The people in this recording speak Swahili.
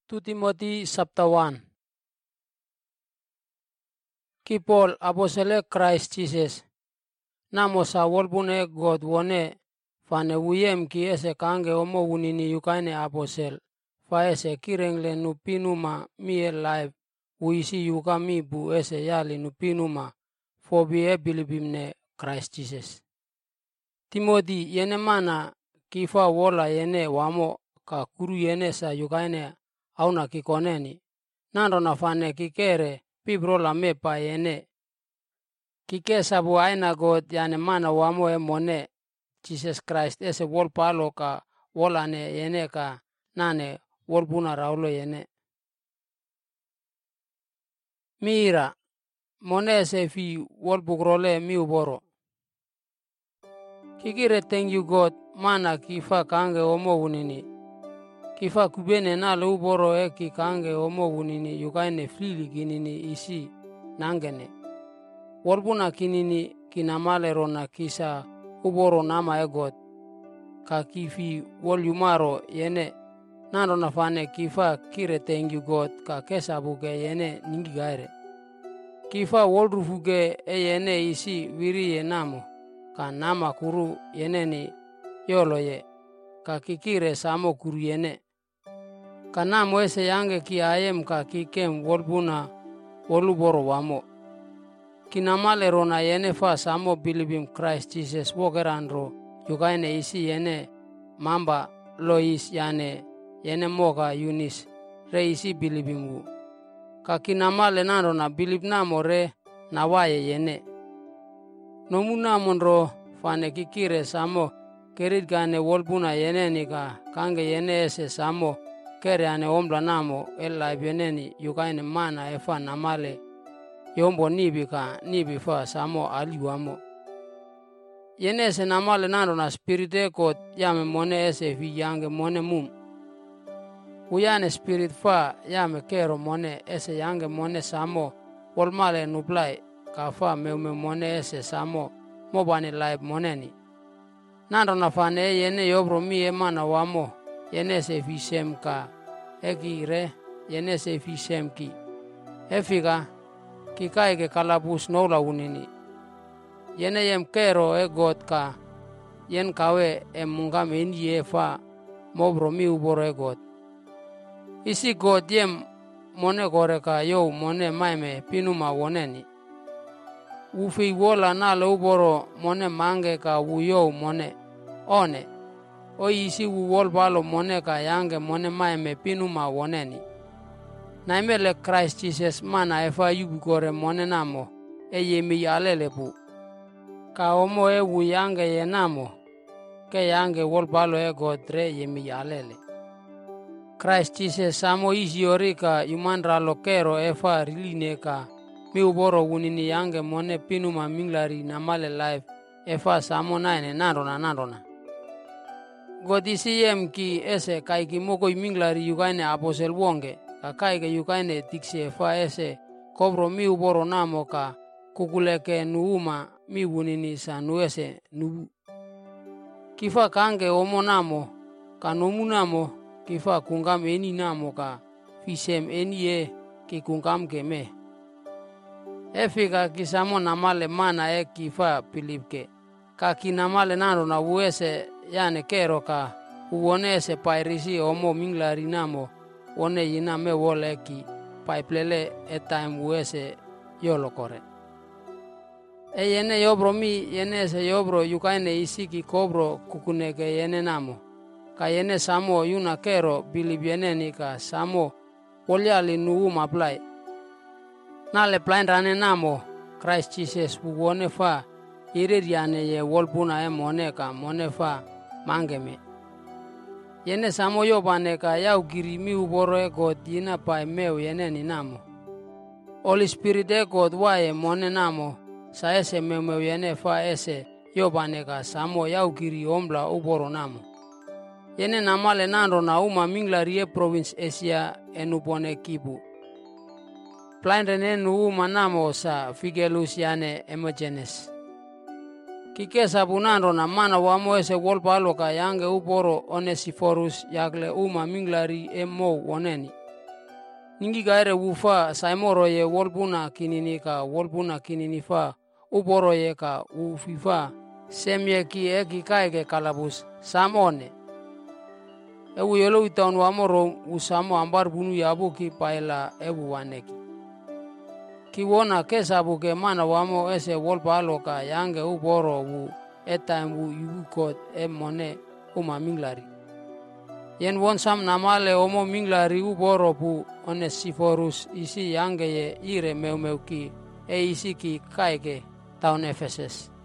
2 Timothy chapter 1. Ki Paul apostle Christ Jesus namo sa wolbune God wone fane wuyem ki ese kange omo wunini yukaine apostle fa ese kirengle nupinuma mi live uisi yuka mi bu ese yali nupinuma fobi e bilibimne Christ Jesus. Timothy yene mana kifa wola yene wamo ka kuru yene sa yukaine auna kikoneni nando na fane kikere pibro la mepa yene kike sabu aina God yane mana wamo e mone Jesus Christ ese wol palo ka wolane yene ka nane wolbuna raulo yene mira mone ese fi wolbugrole mi uboro kikire thank you God mana kifa kange omo wunini kifa kubene na lo uboro e ki kange omo wunini yukaine flili kinini isi nangene wolbuna kinini kinamale rona kisa uboro nama e God ka kifi wol yumaro yene nando na fane kifa kire thank you God ka kesa buke yene ningi gaire kifa wol rufuge e yene isi wiri ye namo ka nama kuru yene ni yolo ye ka kikire samo kuru yene ka namo ese yange ki ayem ka kikem wolbuna woluboro wamo kinamale rona yene fa samo bilibim Christ Jesus wogerandro yukaine isi yene mamba Lois yene moka Yunis re isi bilibimgu ka kinamale nando na bilib namo re na waye yene nomu namondro fane kikire samo kerit gane wolbuna yene ni ka kange yene ese samo kere ane ombla namo live yene ni yukaine mana efa namale yombo nibi fa samo aliwamo yene ese namale nando na spirit eko yame mone ese fi yange mone mum uyane spirit fa yame kero mone ese yange mone samo wolmale nublai ka fa meume mone ese samo mobane live moneni nando na fane yene yobro mi emana wamo yene ese fi sem ka eki re yene ese fi sem ki efika kikai ke kalabus nola unini yene yem kero e God ka yen kawe mungam enye fa mobro mi uboro e God isi God yem mone gore ka yo mone maime pinuma woneni ufi wola na lo uboro mone mange ka uyo mone one o isi wol balo mone ka yange mone maime pinuma woneni naimele Christ Jesus mana efa yubi gore mone namo e yemi alele bu ka omo e wu yange ye namo ke yange wol balo e God re yemi alele Christ Jesus samo isi orika yumandra lokero efa riline ka mi uboro wunini yange mone pinuma minglari namale life efa samo naine nandona God isi yem ki ese kaiki moko minglari yukaine apostle wonge ka kaike yukaine tikse fa ese kobro mi uboro namo ka kukuleke nuuma mi wunini sa nuese nubu kifa kange omo namo ka nomu namo kifa kungam eni namo ka fisem eni e ki kungam keme efika kisamo namale mana e kifa pilipke ka kinamale nando na uese yane kero ka uone ese pairisi omo minglari namo one yina me wole ki paiplele e time uese yolo kore e yene yobro mi yene ese yobro yukaine isi ki kobro kukuneke yene namo ka yene samo yuna kero bilib yene ni ka samo wolyali nuu maplai nale plain rane namo Christ Jesus buwone fa ireriane ye wolbuna e mone ka mone fa mangeme yene samo yobane ka yau giri mi uboro e God yina pa meu yene ni namo Holy Spirit e God wae mone namo sa ese meu yene fa ese yobane ka samo yau giri ombla uboro namo yene namale nando na uma minglari e province Asia enupone kibu plaindene nu uma namo sa Figelus yane Emogenes kike sabu nando na mana wamo ese wolpalo ka yange uboro Onesiphorus yakle uma minglari mo woneni Ningi gaire wufa saimoro ye wolbuna kinini ka wolbuna kinini fa uboro ye ka ufifa semye ki eki kaike kalabus samone. Ewu yelo itaun wamoro usamo ambar bunu yabu ki paila ewu waneki. Ki wona kesabu ke mana wamo ese wolbalo ka yange uboro wu etime wu yukot mone minglari. Yen won sam namale omo minglari uboro pu Onesiphorus isi yange ye ire meumeuki isi ki kaike taun Efeses.